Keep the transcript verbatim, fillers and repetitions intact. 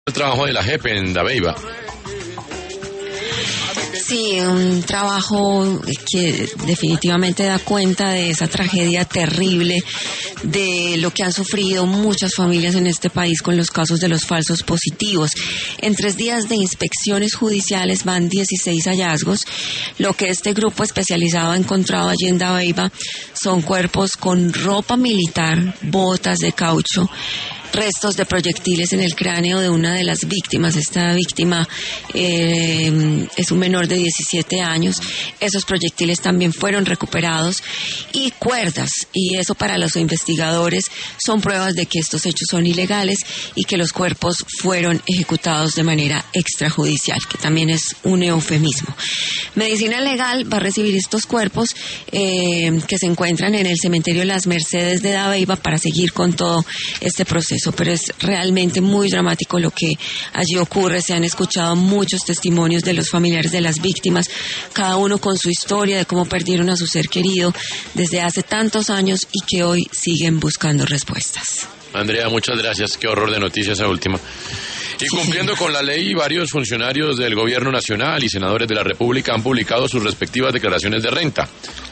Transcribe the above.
El trabajo de la J E P en Dabeiba. Sí, un trabajo que definitivamente da cuenta de esa tragedia terrible, de lo que han sufrido muchas familias en este país con los casos de los falsos positivos. En tres días de inspecciones judiciales van dieciséis hallazgos. Lo que este grupo especializado ha encontrado allí en Dabeiba son cuerpos con ropa militar, botas de caucho, restos de proyectiles en el cráneo de una de las víctimas. Esta víctima eh, es un menor de diecisiete años. Esos proyectiles también fueron recuperados, y cuerdas, y eso para los investigadores son pruebas de que estos hechos son ilegales y que los cuerpos fueron ejecutados de manera extrajudicial, que también es un eufemismo. Medicina Legal va a recibir estos cuerpos eh, que se encuentran en el cementerio Las Mercedes de Dabeiba para seguir con todo este proceso. Pero es realmente muy dramático lo que allí ocurre. Se han escuchado muchos testimonios de los familiares de las víctimas, cada uno con su historia de cómo perdieron a su ser querido desde hace tantos años y que hoy siguen buscando respuestas. Andrea, muchas gracias. Qué horror de noticias esa última. Y cumpliendo con la ley, varios funcionarios del Gobierno Nacional y senadores de la República han publicado sus respectivas declaraciones de renta.